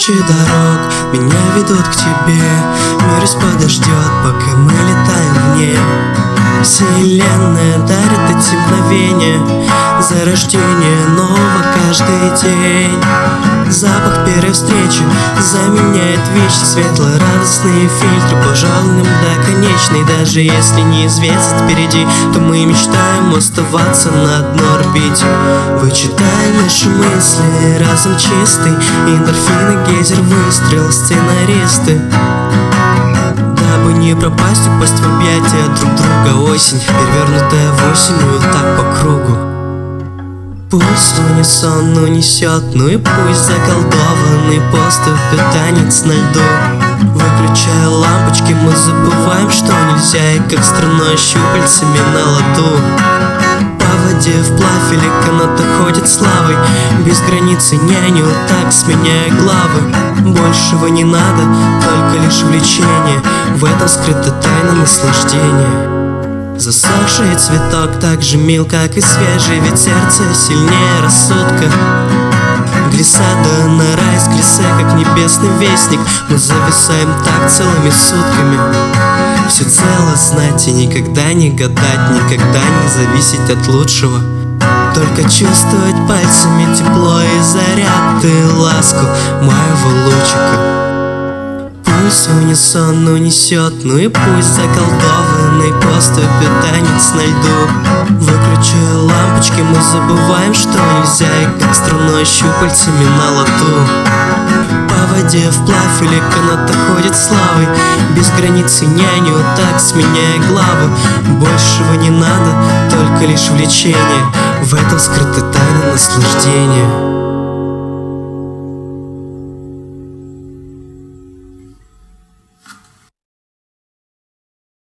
Тысячи дорог меня ведут к тебе. Мир подождет, пока мы летаем в небо. Вселенная дарит эти мгновения, зарождение нового каждый день. Запах первой встречи заменяет вечность, светло-радостные фильтры, пожалуй, нам до конечной. Даже если неизвестность впереди, то мы мечтаем оставаться на одной орбите. Вычитаем наши мысли, разум чистый, эндорфины, гейзер, выстрел, сценаристы. Дабы не пропасть, упасть в объятия друг друга. Осень, перевернутая в осенью, так по кругу. Пульс в унисон унесет, ну и пусть заколдованный поступит танец на льду. Выключая лампочки, мы забываем, что нельзя, и как струной щупальцами на ладу. По воде вплавь или канат ходит славой, без границы няню, так сменяя главы. Большего не надо, только лишь влечение, в этом скрыта тайна наслаждения. Засохший цветок так же мил, как и свежий, ведь сердце сильнее рассудка. Глиссада на рай с глиссе, как небесный вестник, мы зависаем так целыми сутками. Все цело знать и никогда не гадать, никогда не зависеть от лучшего. Только чувствовать пальцами тепло и заряд и ласку моего лучика. Пульс в унисон унесет, ну и пусть заколдованный поступит танец на льду. Выключая лампочки, мы забываем, что нельзя, и как струной щупальцами на ладу. По воде вплавь или канат ходит славой, без границы няню, так сменяя главы. Большего не надо, только лишь влечение, в этом скрыта тайна наслаждения.